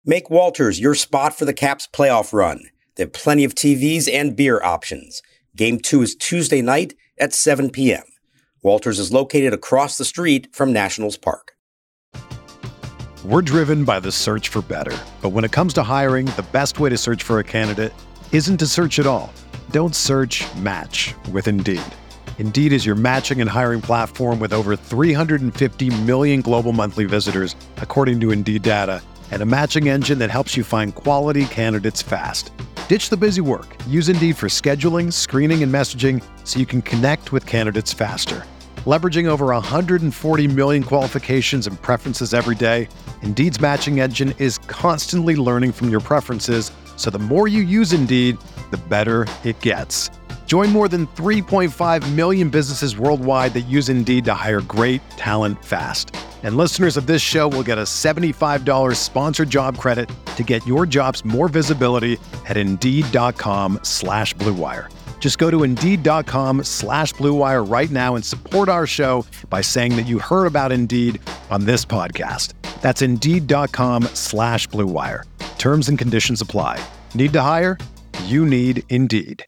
Make Walters your spot for the Caps playoff run. They have plenty of TVs and beer options. Game 2 is Tuesday night at 7 p.m. Walters is located across the street from Nationals Park. We're driven by the search for better. But when it comes to hiring, the best way to search for a candidate isn't to search at all. Don't search, match with Indeed. Indeed is your matching and hiring platform with over 350 million global monthly visitors, according to Indeed data, and a matching engine that helps you find quality candidates fast. Ditch the busy work. Use Indeed for scheduling, screening, and messaging so you can connect with candidates faster. Leveraging over 140 million qualifications and preferences every day, Indeed's matching engine is constantly learning from your preferences, so the more you use Indeed, the better it gets. Join more than 3.5 million businesses worldwide that use Indeed to hire great talent fast. And listeners of this show will get a $75 sponsored job credit to get your jobs more visibility at Indeed.com/Blue Wire. Just go to Indeed.com/Blue Wire right now and support our show by saying that you heard about Indeed on this podcast. That's Indeed.com/Blue Wire. Terms and conditions apply. Need to hire? You need Indeed.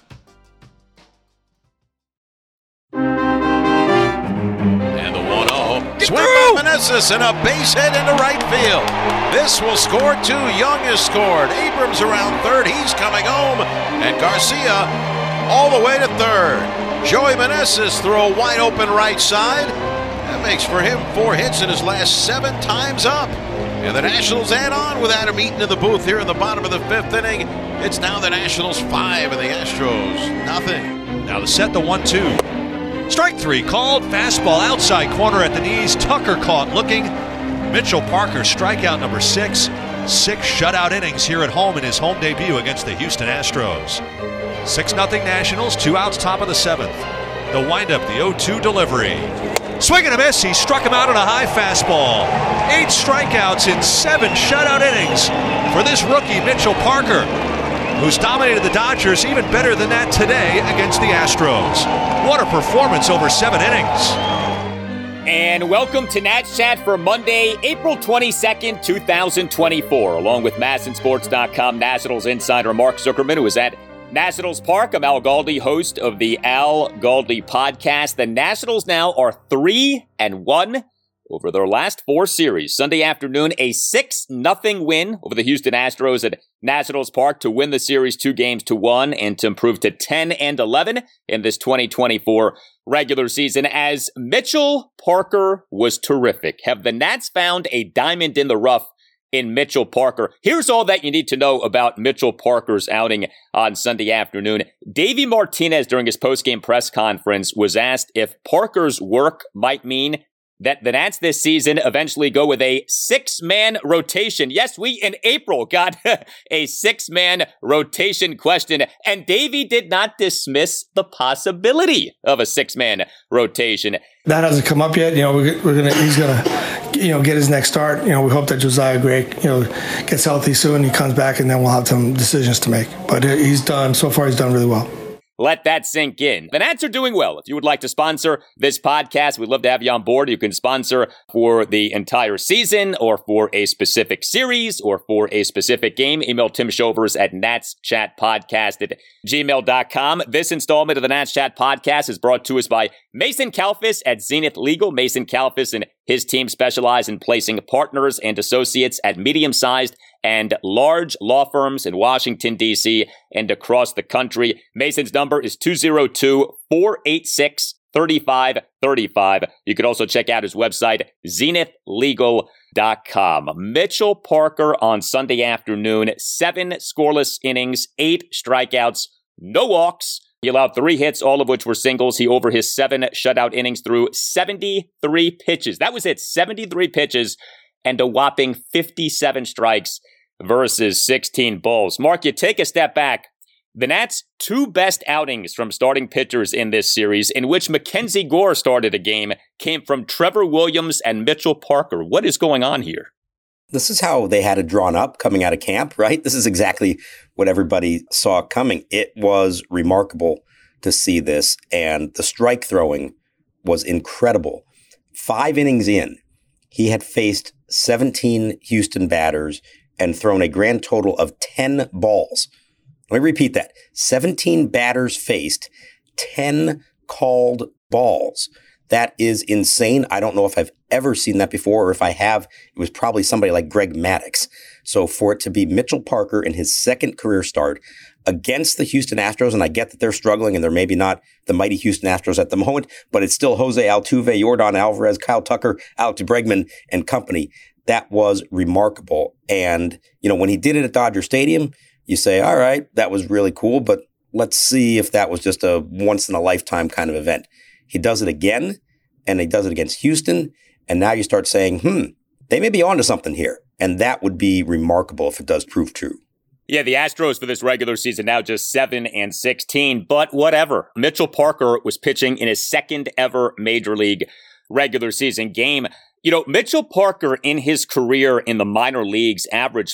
And the 1-0. Swing by Meneses and a base hit into right field. This will score two. Young has scored. Abrams around third. He's coming home. And Garcia all the way to third. Joey Meneses throw wide open right side. That makes for him 4 hits in his last 7 times up. And the Nationals add on with Adam Eaton in the booth here in the bottom of the 5th inning. It's now the Nationals 5 and the Astros nothing. Now to set the 1-2. Strike 3 called. Fastball outside corner at the knees. Tucker caught looking. Mitchell Parker strikeout number 6. 6 shutout innings here at home in his home debut against the Houston Astros. 6-0 Nationals, 2 outs, top of the 7th. The windup, the 0-2 delivery. Swing and a miss. He struck him out on a high fastball. 8 strikeouts in 7 shutout innings for this rookie, Mitchell Parker, who's dominated the Dodgers even better than that today against the Astros. What a performance over 7 innings. And welcome to Nats Chat for Monday, April 22nd, 2024. Along with MASNsports.com Nationals insider Mark Zuckerman, who is at Nationals Park. I'm Al Galdi, host of the Al Galdi podcast. The Nationals now are 3-1 over their last 4 series. Sunday afternoon, a 6-0 win over the Houston Astros at Nationals Park to win the series 2-1 and to improve to 10-11 in this 2024 regular season. As Mitchell Parker was terrific. Have the Nats found a diamond in the rough in Mitchell Parker? Here's all that you need to know about Mitchell Parker's outing on Sunday afternoon. Davey Martinez, during his postgame press conference, was asked if Parker's work might mean that the Nats this season eventually go with a 6-man rotation. Yes, we in April got a 6-man rotation question, and Davey did not dismiss the possibility of a 6-man rotation. That hasn't come up yet. He's gonna get his next start. We hope that Josiah Gray, gets healthy soon. He comes back, and then we'll have some decisions to make. But he's done really well. Let that sink in. The Nats are doing well. If you would like to sponsor this podcast, we'd love to have you on board. You can sponsor for the entire season or for a specific series or for a specific game. Email Tim Shovers at natschatpodcast@gmail.com. This installment of the Nats Chat Podcast is brought to us by Mason Kalfas at Zenith Legal. Mason Kalfas and his team specialize in placing partners and associates at medium-sized and large law firms in Washington, D.C. and across the country. Mason's number is 202-486-3535. You could also check out his website, zenithlegal.com. Mitchell Parker on Sunday afternoon, 7 scoreless innings, 8 strikeouts, no walks. He allowed 3 hits, all of which were singles. He, over his 7 shutout innings, threw 73 pitches. That was it, 73 pitches and a whopping 57 strikes versus 16 balls. Mark, you take a step back. The Nats' 2 best outings from starting pitchers in this series, in which Mackenzie Gore started a game, came from Trevor Williams and Mitchell Parker. What is going on here? This is how they had it drawn up coming out of camp, right? This is exactly what everybody saw coming. It was remarkable to see this, and the strike throwing was incredible. 5 innings in, he had faced 17 Houston batters and thrown a grand total of 10 balls. Let me repeat that. 17 batters faced, 10 called balls. That is insane. I don't know if I've ever seen that before, or if I have, it was probably somebody like Greg Maddux. So for it to be Mitchell Parker in his second career start against the Houston Astros, and I get that they're struggling and they're maybe not the mighty Houston Astros at the moment, but it's still Jose Altuve, Yordan Alvarez, Kyle Tucker, Alex Bregman, and company. That was remarkable. And, when he did it at Dodger Stadium, you say, all right, that was really cool, but let's see if that was just a once-in-a-lifetime kind of event. He does it again, and he does it against Houston, and now you start saying, they may be onto something here. And that would be remarkable if it does prove true. Yeah, the Astros for this regular season now just 7-16, but whatever. Mitchell Parker was pitching in his second ever Major League regular season game. Mitchell Parker in his career in the minor leagues averaged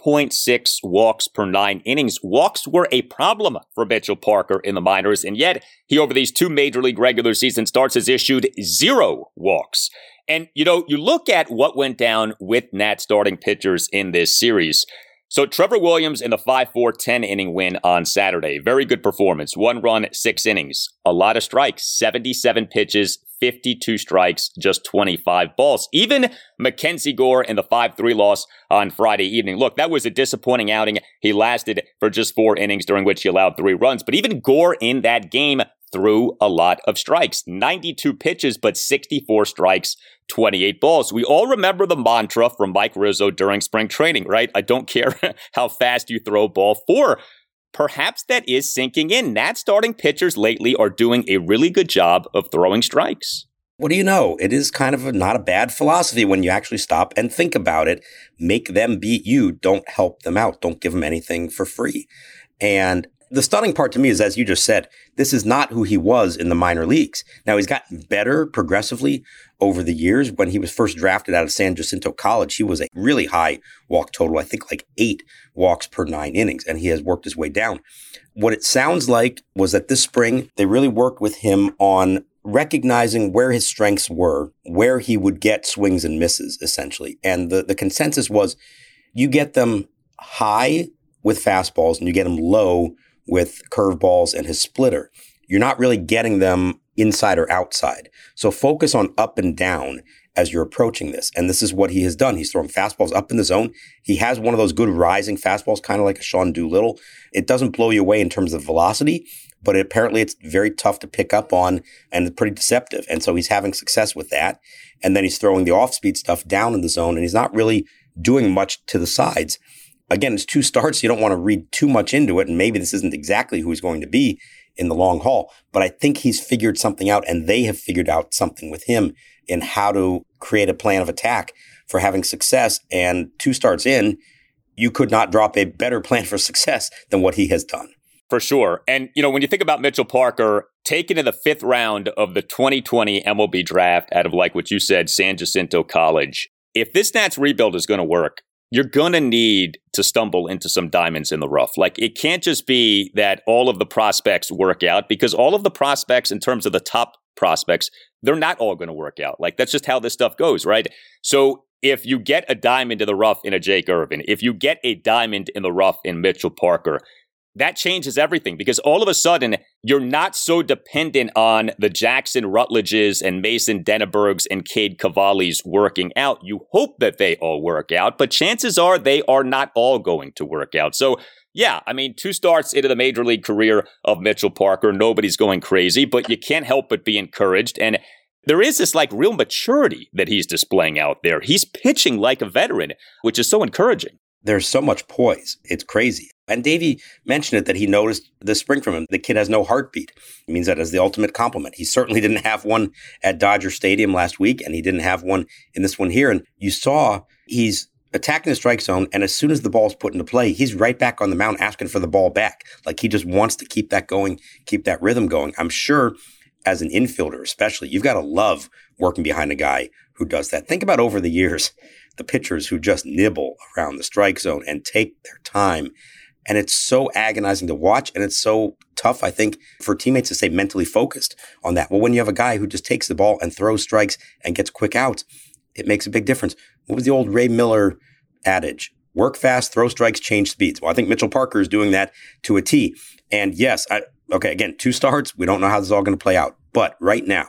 4.6 walks per 9 innings. Walks were a problem for Mitchell Parker in the minors, and yet he, over these 2 Major League regular season starts, has issued 0 walks. And, you look at what went down with Nats starting pitchers in this series. So Trevor Williams in the 5-4 10-inning win on Saturday. Very good performance. 1 run, 6 innings. A lot of strikes. 77 pitches, 52 strikes, just 25 balls. Even Mackenzie Gore in the 5-3 loss on Friday evening. Look, that was a disappointing outing. He lasted for just 4 innings, during which he allowed 3 runs. But even Gore in that game threw a lot of strikes. 92 pitches, but 64 strikes, 28 balls. We all remember the mantra from Mike Rizzo during spring training, right? I don't care how fast you throw ball 4. Perhaps that is sinking in. Nats starting pitchers lately are doing a really good job of throwing strikes. What do you know? It is kind of not a bad philosophy when you actually stop and think about it. Make them beat you. Don't help them out. Don't give them anything for free. And the stunning part to me is, as you just said, this is not who he was in the minor leagues. Now, he's gotten better progressively over the years. When he was first drafted out of San Jacinto College, he was a really high walk total, I think like 8 walks per 9 innings, and he has worked his way down. What it sounds like was that this spring, they really worked with him on recognizing where his strengths were, where he would get swings and misses, essentially. And the consensus was you get them high with fastballs and you get them low with curveballs and his splitter. You're not really getting them inside or outside. So focus on up and down as you're approaching this. And this is what he has done. He's throwing fastballs up in the zone. He has one of those good rising fastballs, kind of like a Sean Doolittle. It doesn't blow you away in terms of velocity, but apparently it's very tough to pick up on and pretty deceptive. And so he's having success with that. And then he's throwing the off-speed stuff down in the zone, and he's not really doing much to the sides. Again, it's 2 starts. You don't want to read too much into it, and maybe this isn't exactly who he's going to be in the long haul. But I think he's figured something out, and they have figured out something with him in how to create a plan of attack for having success. And 2 starts in, you could not drop a better plan for success than what he has done. For sure. And, when you think about Mitchell Parker, taken in the 5th round of the 2020 MLB draft out of, like what you said, San Jacinto College, if this Nats rebuild is going to work, you're going to need to stumble into some diamonds in the rough. Like, it can't just be that all of the prospects work out, because all of the prospects, in terms of the top prospects, they're not all going to work out. Like, that's just how this stuff goes, right? So if you get a diamond in the rough in a Jake Irvin, if you get a diamond in the rough in Mitchell Parker, that changes everything, because all of a sudden you're not so dependent on the Jackson Rutledges and Mason Dennebergs and Cade Cavallis working out. You hope that they all work out, but chances are they are not all going to work out. So yeah, 2 starts into the major league career of Mitchell Parker. Nobody's going crazy, but you can't help but be encouraged. And there is this real maturity that he's displaying out there. He's pitching like a veteran, which is so encouraging. There's so much poise. It's crazy. And Davey mentioned it, that he noticed this spring from him. The kid has no heartbeat. It means that as the ultimate compliment. He certainly didn't have one at Dodger Stadium last week, and he didn't have one in this one here. And you saw he's attacking the strike zone, and as soon as the ball's put into play, he's right back on the mound asking for the ball back. Like, he just wants to keep that going, keep that rhythm going. I'm sure as an infielder especially, you've got to love working behind a guy who does that. Think about over the years, the pitchers who just nibble around the strike zone and take their time. And it's so agonizing to watch, and it's so tough, I think, for teammates to stay mentally focused on that. Well, when you have a guy who just takes the ball and throws strikes and gets quick outs, it makes a big difference. What was the old Ray Miller adage? Work fast, throw strikes, change speeds. Well, I think Mitchell Parker is doing that to a T. And yes, again, 2 starts. We don't know how this is all going to play out. But right now,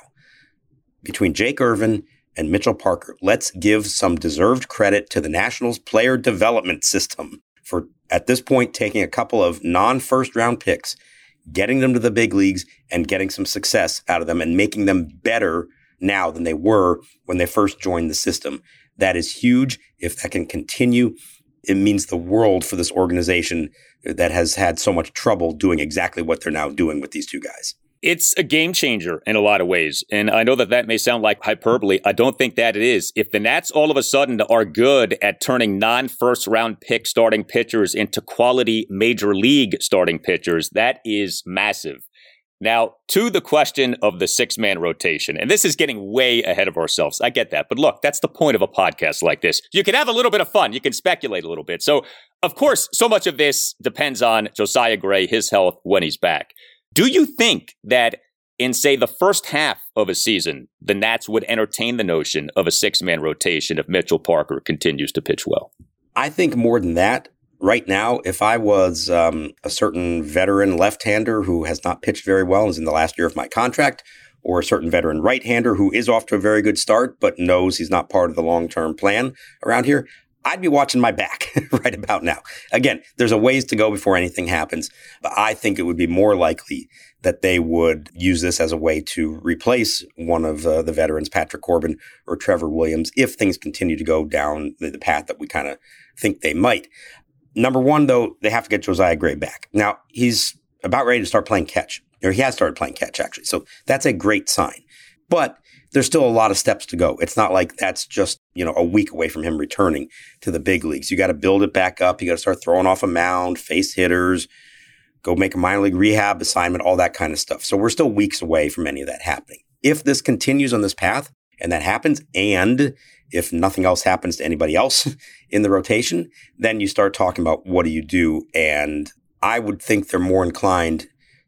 between Jake Irvin and Mitchell Parker, let's give some deserved credit to the Nationals player development system for, at this point, taking a couple of non-first round picks, getting them to the big leagues and getting some success out of them and making them better now than they were when they first joined the system. That is huge. If that can continue, it means the world for this organization that has had so much trouble doing exactly what they're now doing with these 2 guys. It's a game changer in a lot of ways. And I know that may sound like hyperbole. I don't think that it is. If the Nats all of a sudden are good at turning non-first round pick starting pitchers into quality major league starting pitchers, that is massive. Now, to the question of the 6-man rotation, and this is getting way ahead of ourselves. I get that. But look, that's the point of a podcast like this. You can have a little bit of fun. You can speculate a little bit. So, of course, so much of this depends on Josiah Gray, his health when he's back. Do you think that in, say, the first half of a season, the Nats would entertain the notion of a 6-man rotation if Mitchell Parker continues to pitch well? I think more than that. Right now, if I was a certain veteran left-hander who has not pitched very well and is in the last year of my contract, or a certain veteran right-hander who is off to a very good start but knows he's not part of the long-term plan around here, I'd be watching my back right about now. Again, there's a ways to go before anything happens, but I think it would be more likely that they would use this as a way to replace one of the veterans, Patrick Corbin or Trevor Williams, if things continue to go down the path that we kind of think they might. Number one, though, they have to get Josiah Gray back. Now, he's about ready to start playing catch. Or he has started playing catch, actually. So that's a great sign. But there's still a lot of steps to go. It's not like that's just, a week away from him returning to the big leagues. You got to build it back up. You got to start throwing off a mound, face hitters, go make a minor league rehab assignment, all that kind of stuff. So we're still weeks away from any of that happening. If this continues on this path and that happens, and if nothing else happens to anybody else in the rotation, then you start talking about what do you do? And I would think they're more inclined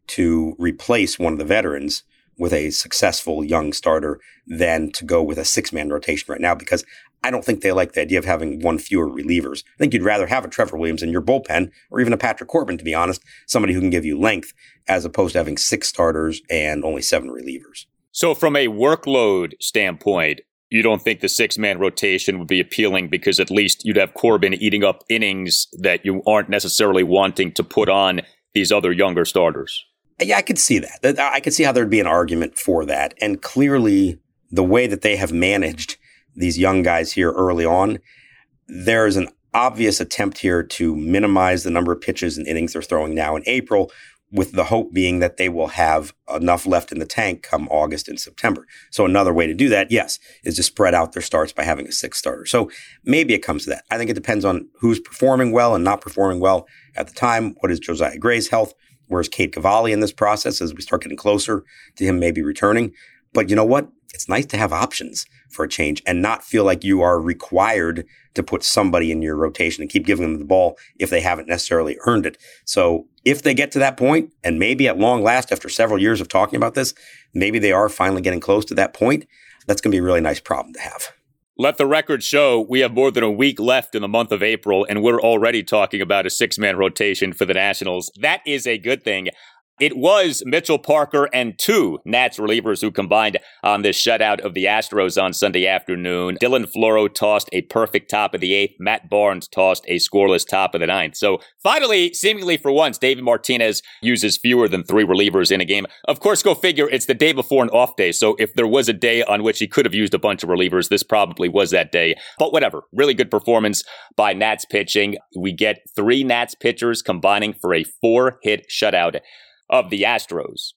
to replace one of the veterans with a successful young starter than to go with a 6-man rotation right now, because I don't think they like the idea of having one fewer relievers. I think you'd rather have a Trevor Williams in your bullpen, or even a Patrick Corbin, to be honest, somebody who can give you length, as opposed to having 6 starters and only 7 relievers. So from a workload standpoint, you don't think the 6-man rotation would be appealing because at least you'd have Corbin eating up innings that you aren't necessarily wanting to put on these other younger starters? Yeah, I could see that. I could see how there'd be an argument for that. And clearly, the way that they have managed these young guys here early on, there's an obvious attempt here to minimize the number of pitches and innings they're throwing now in April, with the hope being that they will have enough left in the tank come August and September. So another way to do that, yes, is to spread out their starts by having a 6th starter. So maybe it comes to that. I think it depends on who's performing well and not performing well at the time. What is Josiah Gray's health? Where's Cade Cavalli in this process as we start getting closer to him maybe returning? But you know what? It's nice to have options for a change and not feel like you are required to put somebody in your rotation and keep giving them the ball if they haven't necessarily earned it. So if they get to that point, and maybe at long last, after several years of talking about this, maybe they are finally getting close to that point, that's going to be a really nice problem to have. Let the record show we have more than a week left in the month of April, and we're already talking about a 6-man rotation for the Nationals. That is a good thing. It was Mitchell Parker and 2 Nats relievers who combined on this shutout of the Astros on Sunday afternoon. Dylan Floro tossed a perfect top of the 8th. Matt Barnes tossed a scoreless top of the 9th. So finally, seemingly for once, David Martinez uses fewer than 3 relievers in a game. Of course, go figure, it's the day before an off day. So if there was a day on which he could have used a bunch of relievers, this probably was that day. But whatever, really good performance by Nats pitching. We get 3 Nats pitchers combining for a 4-hit shutout of the Astros.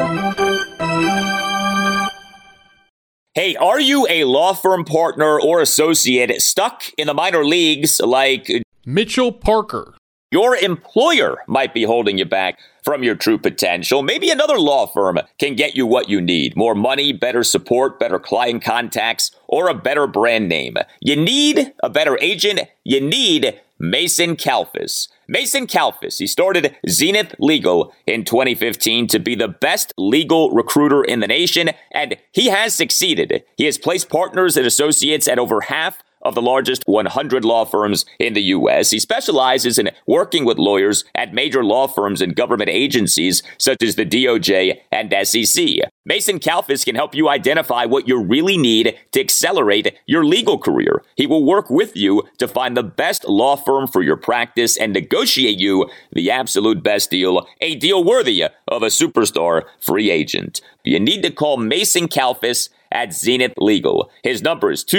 Hey, are you a law firm partner or associate stuck in the minor leagues like Mitchell Parker? Your employer might be holding you back from your true potential. Maybe another law firm can get you what you need. More money, better support, better client contacts, or a better brand name. You need a better agent. You need Mason Kalfas. Mason Kalfas, he started Zenith Legal in 2015 to be the best legal recruiter in the nation, and he has succeeded. He has placed partners and associates at over half of the largest 100 law firms in the U.S. He specializes in working with lawyers at major law firms and government agencies such as the DOJ and SEC. Mason Kalfas can help you identify what you really need to accelerate your legal career. He will work with you to find the best law firm for your practice and negotiate you the absolute best deal, a deal worthy of a superstar free agent. You need to call Mason Kalfas at Zenith Legal. His number is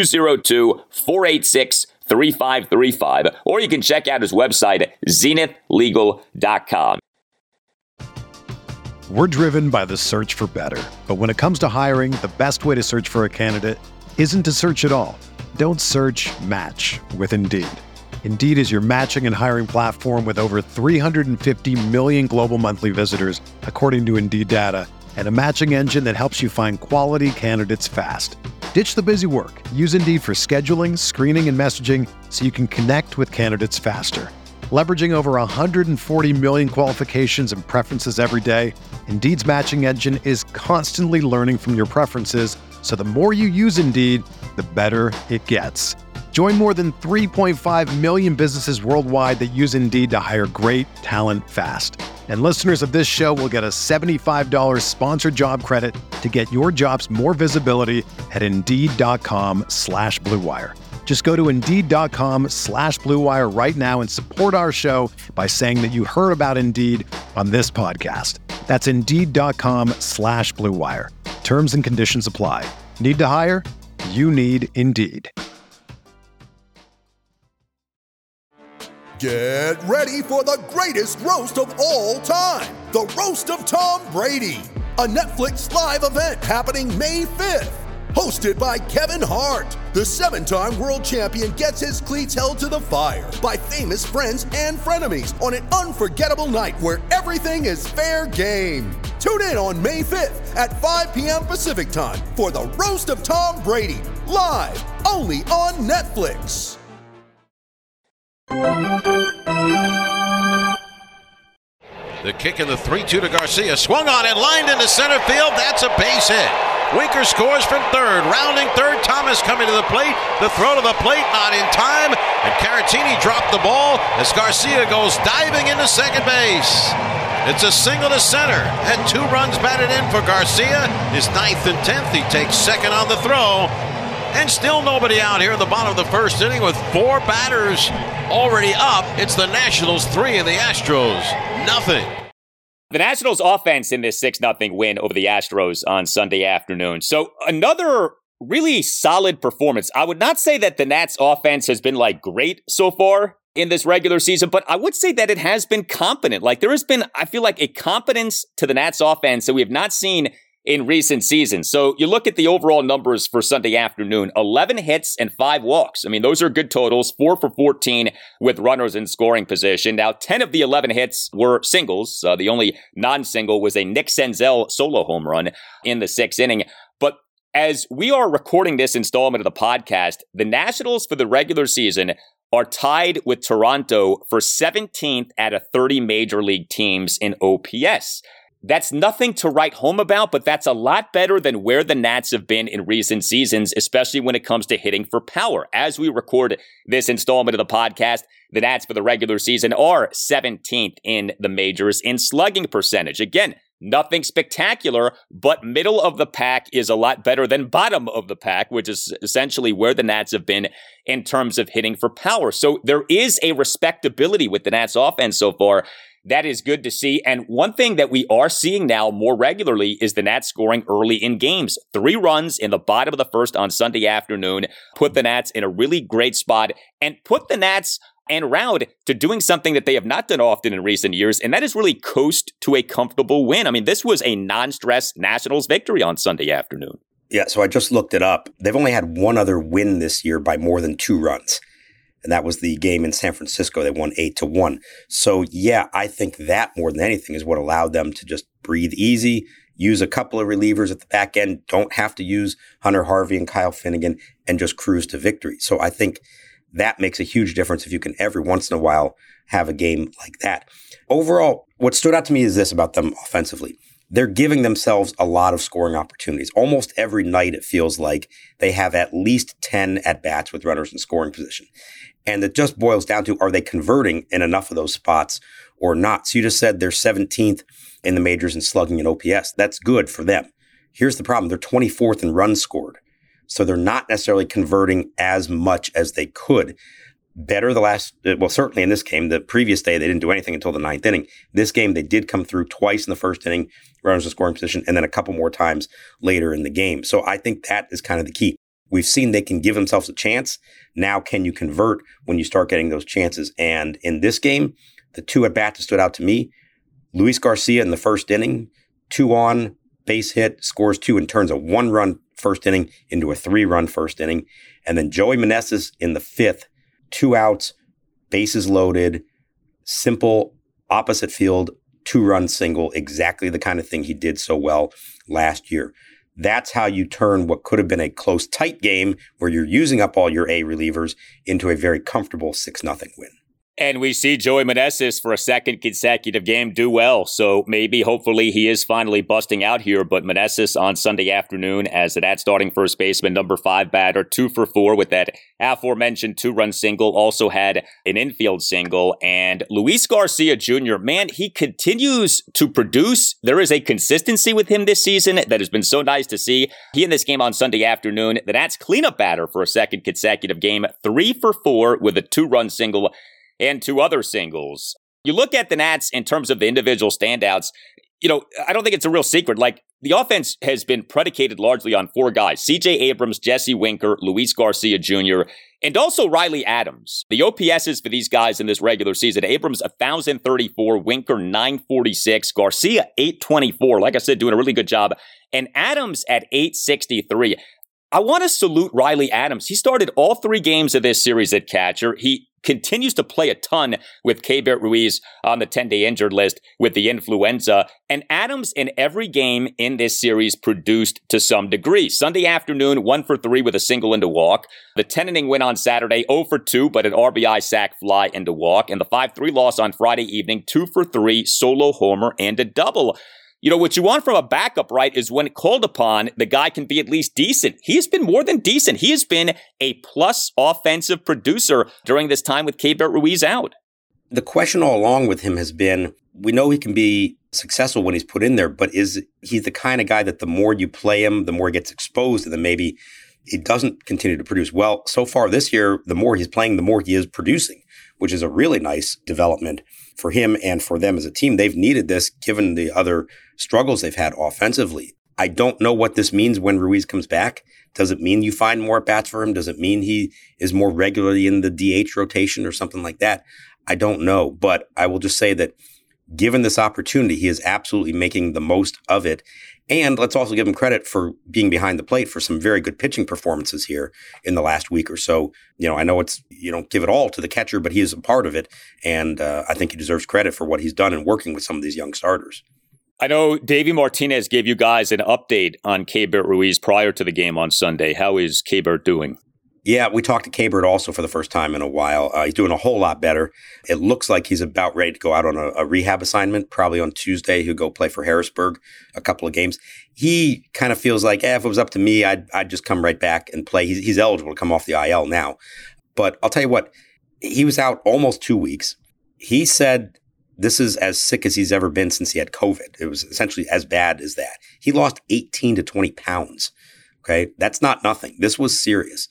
202-486-3535, or you can check out his website at zenithlegal.com. We're driven by the search for better. But when it comes to hiring, the best way to search for a candidate isn't to search at all. Don't search, match with Indeed. Indeed is your matching and hiring platform with over 350 million global monthly visitors, according to Indeed data, and a matching engine that helps you find quality candidates fast. Ditch the busy work. Use Indeed for scheduling, screening, and messaging so you can connect with candidates faster. Leveraging over 140 million qualifications and preferences every day, Indeed's matching engine is constantly learning from your preferences, so the more you use Indeed, the better it gets. Join more than 3.5 million businesses worldwide that use Indeed to hire great talent fast. And listeners of this show will get a $75 sponsored job credit to get your jobs more visibility at Indeed.com/Blue Wire. Just go to Indeed.com/Blue Wire right now and support our show by saying that you heard about Indeed on this podcast. That's Indeed.com/Blue Wire. Terms and conditions apply. Need to hire? You need Indeed. Get ready for the greatest roast of all time, the Roast of Tom Brady, a Netflix live event happening May 5th. Hosted by Kevin Hart, the 7-time world champion gets his cleats held to the fire by famous friends and frenemies on an unforgettable night where everything is fair game. Tune in on May 5th at 5 p.m. Pacific time for the Roast of Tom Brady, live only on Netflix. The kick in the 3-2 to Garcia. Swung on and lined into center field. That's a base hit. Winker scores from third. Rounding third, Thomas coming to the plate. The throw to the plate, not in time. And Caratini dropped the ball as Garcia goes diving into second base. It's a single to center. And 2 runs batted in for Garcia. His 9th and 10th. He takes second on the throw. And still nobody out here in the bottom of the first inning with 4 batters already up. It's the Nationals 3 and the Astros nothing. The Nationals offense in this 6-0 win over the Astros on Sunday afternoon. So another really solid performance. I would not say that the Nats offense has been great so far in this regular season, but I would say that it has been competent. There has been, I feel like, a competence to the Nats offense that we have not seen in recent seasons. So you look at the overall numbers for Sunday afternoon, 11 hits and 5 walks. I mean, those are good totals, 4 for 14 with runners in scoring position. Now, 10 of the 11 hits were singles. The only non-single was a Nick Senzel solo home run in the 6th inning. But as we are recording this installment of the podcast, the Nationals for the regular season are tied with Toronto for 17th out of 30 major league teams in OPS. That's nothing to write home about, but that's a lot better than where the Nats have been in recent seasons, especially when it comes to hitting for power. As we record this installment of the podcast, the Nats for the regular season are 17th in the majors in slugging percentage. Again, nothing spectacular, but middle of the pack is a lot better than bottom of the pack, which is essentially where the Nats have been in terms of hitting for power. So there is a respectability with the Nats offense so far. That is good to see. And one thing that we are seeing now more regularly is the Nats scoring early in games. 3 runs in the bottom of the first on Sunday afternoon put the Nats in a really great spot and put the Nats en route to doing something that they have not done often in recent years, and that is really coast to a comfortable win. I mean, this was a non-stress Nationals victory on Sunday afternoon. Yeah, so I just looked it up. They've only had one other win this year by more than 2 runs. And that was the game in San Francisco. They won 8-1. So, yeah, I think that more than anything is what allowed them to just breathe easy, use a couple of relievers at the back end, don't have to use Hunter Harvey and Kyle Finnegan, and just cruise to victory. So I think that makes a huge difference if you can every once in a while have a game like that. Overall, what stood out to me is this about them offensively. they're giving themselves a lot of scoring opportunities. Almost every night, it feels like they have at least 10 at-bats with runners in scoring position. And it just boils down to, are they converting in enough of those spots or not? So you just said they're 17th in the majors in slugging and OPS. That's good for them. Here's the problem. They're 24th in runs scored. So they're not necessarily converting as much as they could. Better certainly in this game. The previous day, they didn't do anything until the 9th inning. This game, they did come through twice in the first inning, runners in scoring position, and then a couple more times later in the game. So I think that is kind of the key. We've seen they can give themselves a chance. Now, can you convert when you start getting those chances? And in this game, the two at-bats that stood out to me, Luis Garcia in the first inning, 2 on, base hit, scores 2, and turns a 1-run first inning into a 3-run first inning. And then Joey Meneses in the 5th, 2 outs, bases loaded, simple opposite field, 2-run single, exactly the kind of thing he did so well last year. That's how you turn what could have been a close, tight game where you're using up all your A relievers into a very comfortable 6-0 win. And we see Joey Meneses for a second consecutive game do well. So maybe, hopefully, he is finally busting out here. But Meneses on Sunday afternoon as that starting first baseman, number 5 batter, 2 for 4 with that aforementioned 2-run single. Also had an infield single. And Luis Garcia Jr., man, he continues to produce. There is a consistency with him this season that has been so nice to see. He in this game on Sunday afternoon, the Nats cleanup batter for a second consecutive game, 3 for 4 with a 2-run single and 2 other singles. You look at the Nats in terms of the individual standouts, I don't think it's a real secret. Like, the offense has been predicated largely on 4 guys: C.J. Abrams, Jesse Winker, Luis Garcia Jr., and also Riley Adams. The OPSs for these guys in this regular season: Abrams 1,034, Winker 946, Garcia 824. Like I said, doing a really good job. And Adams at 863. I want to salute Riley Adams. He started all 3 games of this series at catcher. He continues to play a ton with Keibert Ruiz on the 10-day injured list with the influenza. And Adams in every game in this series produced to some degree. Sunday afternoon, 1 for 3 with a single and a walk. The 10-inning win on Saturday, 0 for 2, but an RBI sac fly and a walk. And the 5-3 loss on Friday evening, 2 for 3, solo homer and a double. What you want from a backup, right, is when called upon, the guy can be at least decent. He has been more than decent. He has been a plus offensive producer during this time with Keibert Ruiz out. The question all along with him has been, we know he can be successful when he's put in there, but is he the kind of guy that the more you play him, the more he gets exposed, and then maybe he doesn't continue to produce? Well, so far this year, the more he's playing, the more he is producing, which is a really nice development for him and for them as a team. They've needed this given the other struggles they've had offensively. I don't know what this means when Ruiz comes back. Does it mean you find more at-bats for him? Does it mean he is more regularly in the DH rotation or something like that? I don't know, but I will just say that given this opportunity, he is absolutely making the most of it. And let's also give him credit for being behind the plate for some very good pitching performances here in the last week or so. I know you don't give it all to the catcher, but he is a part of it. And I think he deserves credit for what he's done in working with some of these young starters. I know Davey Martinez gave you guys an update on Keibert Ruiz prior to the game on Sunday. How is Keibert doing? Yeah, we talked to Keibert also for the first time in a while. He's doing a whole lot better. It looks like he's about ready to go out on a rehab assignment. Probably on Tuesday, he'll go play for Harrisburg a couple of games. He kind of feels like, if it was up to me, I'd just come right back and play. He's eligible to come off the IL now. But I'll tell you what, he was out almost 2 weeks. He said this is as sick as he's ever been since he had COVID. It was essentially as bad as that. He lost 18 to 20 pounds. Okay, that's not nothing. This was serious.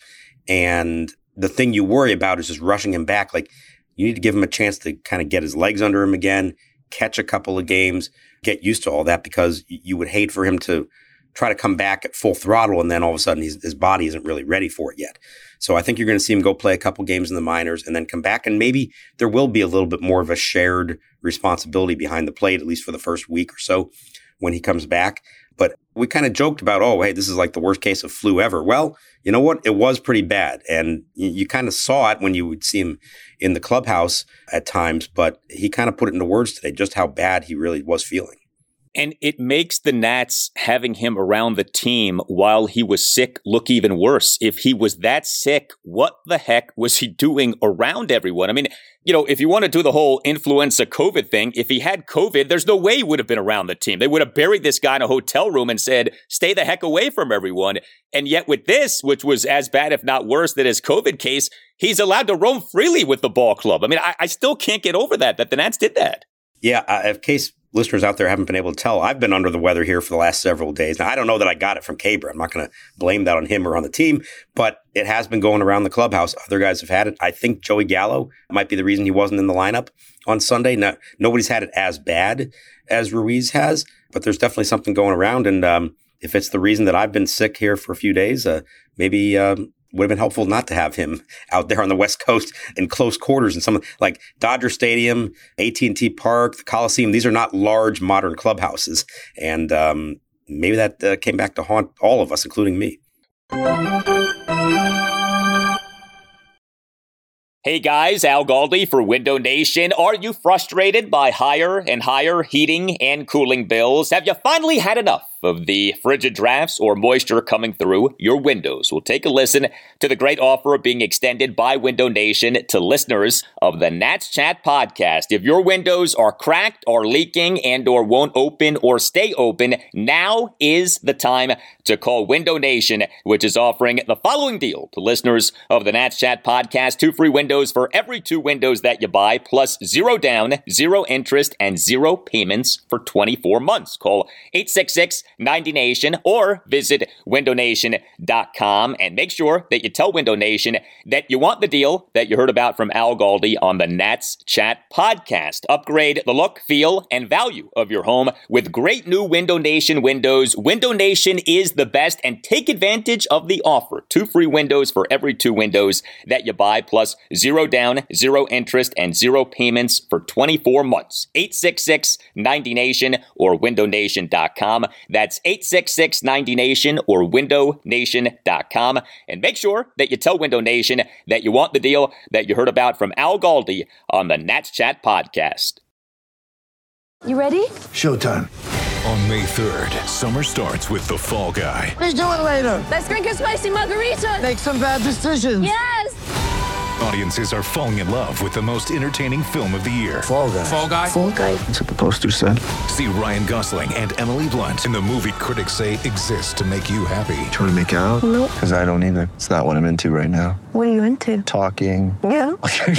And the thing you worry about is just rushing him back. Like, you need to give him a chance to kind of get his legs under him again, catch a couple of games, get used to all that, because you would hate for him to try to come back at full throttle and then all of a sudden his body isn't really ready for it yet. So I think you're going to see him go play a couple games in the minors and then come back, and maybe there will be a little bit more of a shared responsibility behind the plate, at least for the first week or so when he comes back. But we kind of joked about, hey, this is like the worst case of flu ever. Well, you know what? It was pretty bad. And you kind of saw it when you would see him in the clubhouse at times, but he kind of put it into words today, just how bad he really was feeling. And it makes the Nats having him around the team while he was sick look even worse. If he was that sick, what the heck was he doing around everyone? I mean, if you want to do the whole influenza COVID thing, if he had COVID, there's no way he would have been around the team. They would have buried this guy in a hotel room and said, stay the heck away from everyone. And yet with this, which was as bad, if not worse, than his COVID case, he's allowed to roam freely with the ball club. I mean, I still can't get over that the Nats did that. Yeah, in case listeners out there haven't been able to tell, I've been under the weather here for the last several days. Now, I don't know that I got it from Cabra. I'm not going to blame that on him or on the team, but it has been going around the clubhouse. Other guys have had it. I think Joey Gallo might be the reason he wasn't in the lineup on Sunday. Now, nobody's had it as bad as Ruiz has, but there's definitely something going around. And if it's the reason that I've been sick here for a few days, maybe would have been helpful not to have him out there on the West Coast in close quarters and some like Dodger Stadium, AT&T Park, the Coliseum. These are not large modern clubhouses. And maybe that came back to haunt all of us, including me. Hey guys, Al Galdi for Window Nation. Are you frustrated by higher and higher heating and cooling bills? Have you finally had enough of the frigid drafts or moisture coming through your windows? We'll take a listen to the great offer being extended by Window Nation to listeners of the Nats Chat podcast. If your windows are cracked or leaking and or won't open or stay open, now is the time to call Window Nation, which is offering the following deal to listeners of the Nats Chat podcast: 2 free windows for every 2 windows that you buy, plus 0 down, 0 interest, and 0 payments for 24 months. Call 866-90-NATION or visit windownation.com and make sure that you tell Window Nation that you want the deal that you heard about from Al Galdi on the Nats Chat podcast. Upgrade the look, feel, and value of your home with great new Window Nation windows. Window Nation is the best, and take advantage of the offer. 2 free windows for every 2 windows that you buy, plus 0 down, 0 interest, and 0 payments for 24 months. 866-90-NATION or windownation.com. That's 866-90-NATION or windownation.com. And make sure that you tell Window Nation that you want the deal that you heard about from Al Galdi on the Nats Chat podcast. You ready? Showtime. On May 3rd, summer starts with The Fall Guy. Let's do it later. Let's drink a spicy margarita. Make some bad decisions. Yes. Audiences are falling in love with the most entertaining film of the year. Fall Guy. Fall Guy. Fall Guy. That's what the poster said. See Ryan Gosling and Emily Blunt in the movie critics say exists to make you happy. Trying to make it out? Nope. Because I don't either. It's not what I'm into right now. What are you into? Talking. Yeah.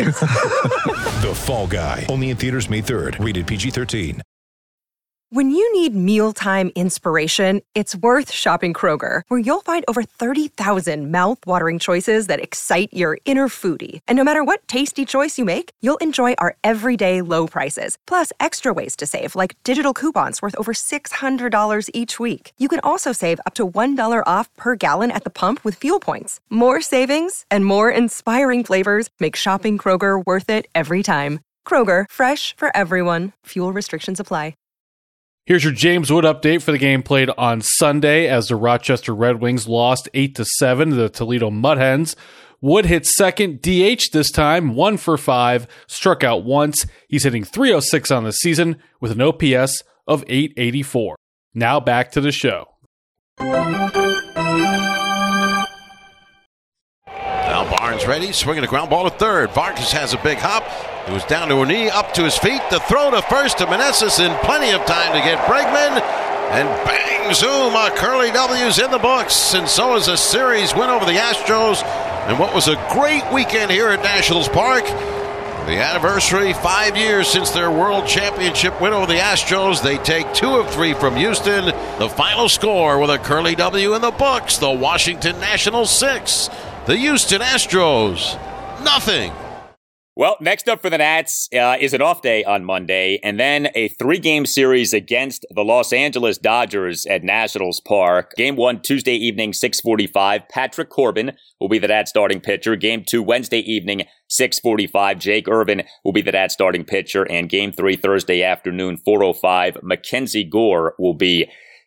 The Fall Guy. Only in theaters May 3rd. Rated PG-13. When you need mealtime inspiration, it's worth shopping Kroger, where you'll find over 30,000 mouth-watering choices that excite your inner foodie. And no matter what tasty choice you make, you'll enjoy our everyday low prices, plus extra ways to save, like digital coupons worth over $600 each week. You can also save up to $1 off per gallon at the pump with fuel points. More savings and more inspiring flavors make shopping Kroger worth it every time. Kroger, fresh for everyone. Fuel restrictions apply. Here's your James Wood update for the game played on Sunday as the Rochester Red Wings lost 8-7 to the Toledo Mud Hens. Wood hit second, DH this time, 1 for 5, struck out once. He's hitting .306 on the season with an OPS of .884. Now back to the show. Now Barnes ready, swinging a ground ball to third. Vargas has a big hop. He was down to a knee, up to his feet. The throw to first to Meneses in plenty of time to get Bregman. And bang, zoom, a Curly W's in the books. And so is a series win over the Astros. And what was a great weekend here at Nationals Park. The anniversary, 5 years since their World Championship win over the Astros. They take 2 of 3 from Houston. The final score with a Curly W in the books. The Washington Nationals 6. The Houston Astros, nothing. Well, next up for the Nats is an off day on Monday, and then a 3-game series against the Los Angeles Dodgers at Nationals Park. Game 1, Tuesday evening, 6:45. Patrick Corbin will be the Nats starting pitcher. Game 2, Wednesday evening, 6:45. Jake Irvin will be the Nats starting pitcher. And Game 3, Thursday afternoon, 4:05. Mackenzie Gore will be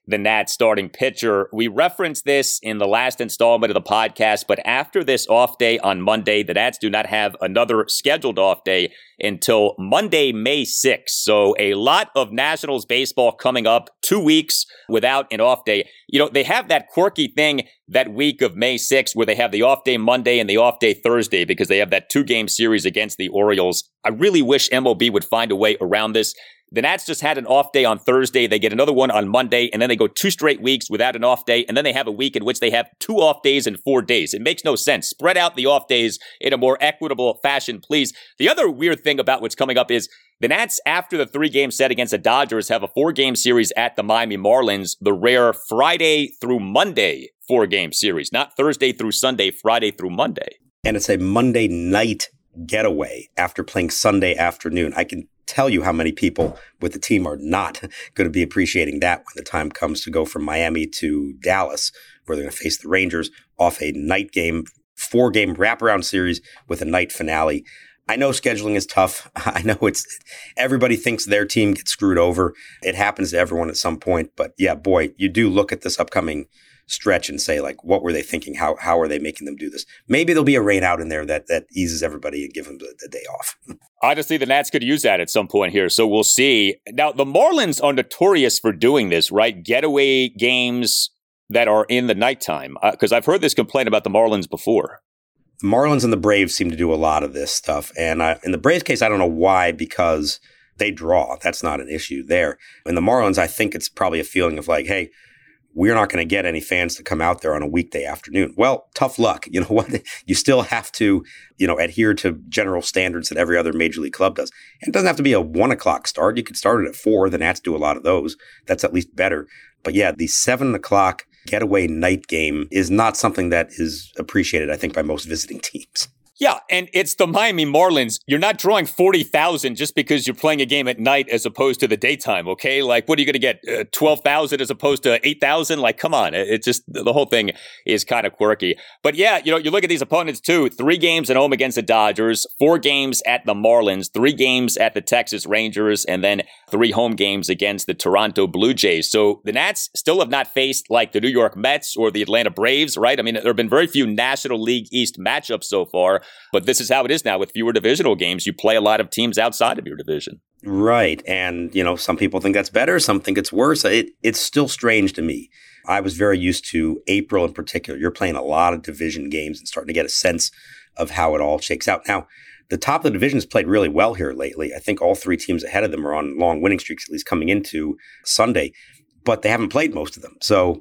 the Nats starting pitcher. We referenced this in the last installment of the podcast, but after this off day on Monday, the Nats do not have another scheduled off day until Monday, May 6th. So a lot of Nationals baseball coming up, 2 weeks without an off day. You know, they have that quirky thing that week of May 6th where they have the off day Monday and the off day Thursday because they have that 2-game series against the Orioles. I really wish MLB would find a way around this. The Nats just had an off day on Thursday. They get another one on Monday, and then they go 2 straight weeks without an off day, and then they have a week in which they have 2 off days in 4 days. It makes no sense. Spread out the off days in a more equitable fashion, please. The other weird thing about what's coming up is the Nats, after the 3-game set against the Dodgers, have a 4-game series at the Miami Marlins, the rare Friday through Monday 4-game series, not Thursday through Sunday, Friday through Monday. And it's a Monday night getaway after playing Sunday afternoon. I can tell you how many people with the team are not going to be appreciating that when the time comes to go from Miami to Dallas, where they're going to face the Rangers off a night game, 4-game wraparound series with a night finale. I know scheduling is tough. I know everybody thinks their team gets screwed over. It happens to everyone at some point. But yeah, boy, you do look at this upcoming stretch and say, like, what were they thinking? How are they making them do this? Maybe there'll be a rain out in there that eases everybody and give them the day off. Honestly, the Nats could use that at some point here, so we'll see. Now, the Marlins are notorious for doing this, right? Getaway games that are in the nighttime, because I've heard this complaint about the Marlins before. The Marlins and the Braves seem to do a lot of this stuff. And in the Braves case, I don't know why, because they draw. That's not an issue there. In the Marlins, I think it's probably a feeling of like, hey, we're not going to get any fans to come out there on a weekday afternoon. Well, tough luck. You know what? You still have to, adhere to general standards that every other major league club does. And it doesn't have to be a 1 o'clock start. You could start it at 4. The Nats do a lot of those. That's at least better. But yeah, the 7 o'clock getaway night game is not something that is appreciated, I think, by most visiting teams. Yeah, and it's the Miami Marlins. You're not drawing 40,000 just because you're playing a game at night as opposed to the daytime, okay? Like, what are you going to get, 12,000 as opposed to 8,000? Like, come on. It's just, the whole thing is kind of quirky. But yeah, you look at these opponents too. 3 games at home against the Dodgers, 4 games at the Marlins, 3 games at the Texas Rangers, and then 3 home games against the Toronto Blue Jays. So the Nats still have not faced like the New York Mets or the Atlanta Braves, right? I mean, there have been very few National League East matchups so far. But this is how it is now with fewer divisional games. You play a lot of teams outside of your division. Right. And, some people think that's better. Some think it's worse. It's still strange to me. I was very used to April in particular. You're playing a lot of division games and starting to get a sense of how it all shakes out. Now, the top of the division has played really well here lately. I think all 3 teams ahead of them are on long winning streaks, at least coming into Sunday. But they haven't played most of them. So,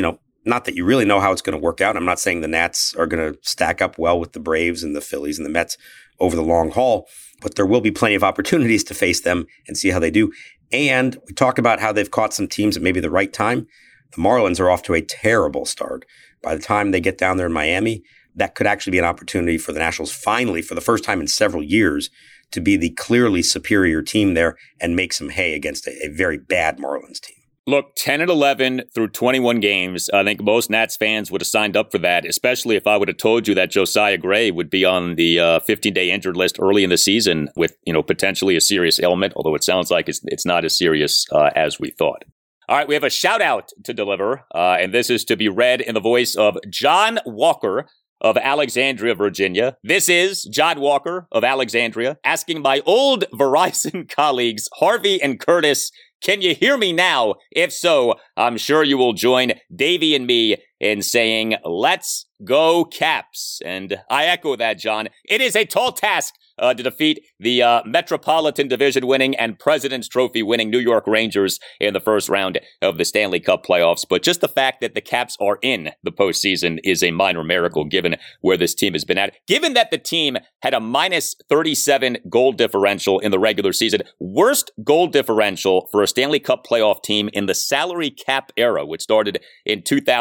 not that you really know how it's going to work out. I'm not saying the Nats are going to stack up well with the Braves and the Phillies and the Mets over the long haul, but there will be plenty of opportunities to face them and see how they do. And we talk about how they've caught some teams at maybe the right time. The Marlins are off to a terrible start. By the time they get down there in Miami, that could actually be an opportunity for the Nationals finally, for the first time in several years, to be the clearly superior team there and make some hay against a very bad Marlins team. Look, 10-11 through 21 games. I think most Nats fans would have signed up for that, especially if I would have told you that Josiah Gray would be on the 15-day injured list early in the season with, potentially a serious ailment, although it sounds like it's not as serious as we thought. All right, we have a shout out to deliver, and this is to be read in the voice of John Walker of Alexandria, Virginia. This is John Walker of Alexandria asking my old Verizon colleagues, Harvey and Curtis, can you hear me now? If so, I'm sure you will join Davey and me in saying, let's go Caps. And I echo that, John. It is a tall task to defeat the Metropolitan Division winning and President's Trophy winning New York Rangers in the first round of the Stanley Cup playoffs. But just the fact that the Caps are in the postseason is a minor miracle given where this team has been at. Given that the team had a minus 37 goal differential in the regular season, worst goal differential for a Stanley Cup playoff team in the salary cap era, which started in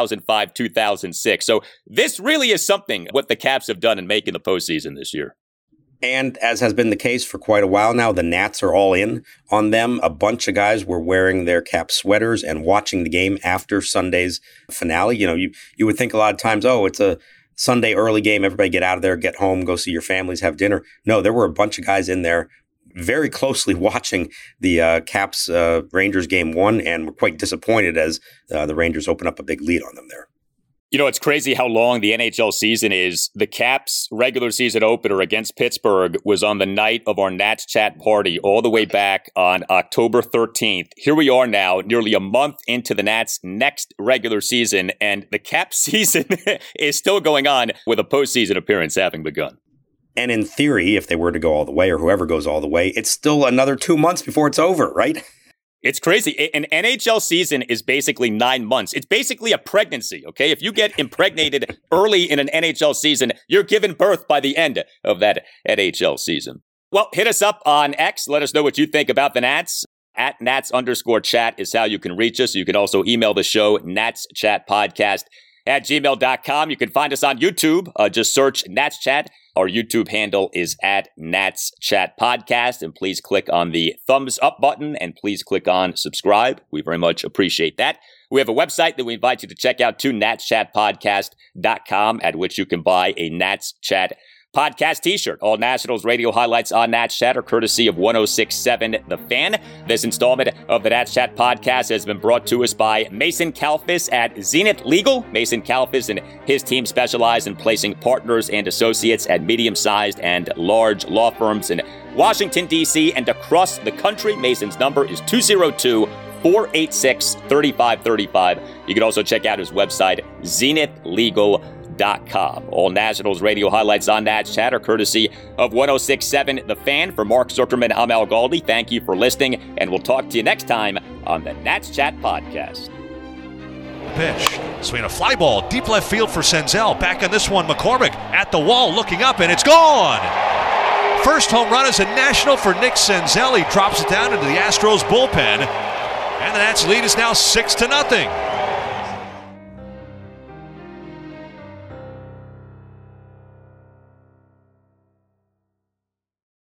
2005-2006. So this really is something what the Caps have done in making the postseason this year. And as has been the case for quite a while now, the Nats are all in on them. A bunch of guys were wearing their Cap sweaters and watching the game after Sunday's finale. You would think a lot of times, oh, it's a Sunday early game. Everybody get out of there, get home, go see your families, have dinner. No, there were a bunch of guys in there very closely watching the Caps Rangers game 1 and were quite disappointed as the Rangers open up a big lead on them there. You know, it's crazy how long the NHL season is. The Caps regular season opener against Pittsburgh was on the night of our Nats Chat party all the way back on October 13th. Here we are now, nearly a month into the Nats' next regular season, and the Caps season is still going on with a postseason appearance having begun. And in theory, if they were to go all the way or whoever goes all the way, it's still another 2 months before it's over, right? It's crazy. An NHL season is basically 9 months. It's basically a pregnancy, okay? If you get impregnated early in an NHL season, you're giving birth by the end of that NHL season. Well, hit us up on X. Let us know what you think about the Nats. At Nats_chat is how you can reach us. You can also email the show, natschatpodcast@gmail.com. You can find us on YouTube. Just search Nats Chat. Our YouTube handle is at Nats Chat Podcast, and please click on the thumbs up button and please click on subscribe. We very much appreciate that. We have a website that we invite you to check out too, natschatpodcast.com, at which you can buy a Nats Chat Podcast t-shirt. All Nationals radio highlights on Nats Chat are courtesy of 106.7 The Fan. This installment of the Nats Chat Podcast has been brought to us by Mason Kalfas at Zenith Legal. Mason Kalfas and his team specialize in placing partners and associates at medium-sized and large law firms in Washington, D.C. and across the country. Mason's number is 202-486-3535. You can also check out his website, zenithlegal.com. All Nationals radio highlights on Nats Chat are courtesy of 106.7 The Fan. For Mark Zuckerman, I'm Al Galdi. Thank you for listening, and we'll talk to you next time on the Nats Chat Podcast. Pitch. Swinging a fly ball, deep left field for Senzel. Back on this one, McCormick at the wall, looking up, and it's gone! First home run is a national for Nick Senzel. He drops it down into the Astros bullpen, and the Nats lead is now 6-0.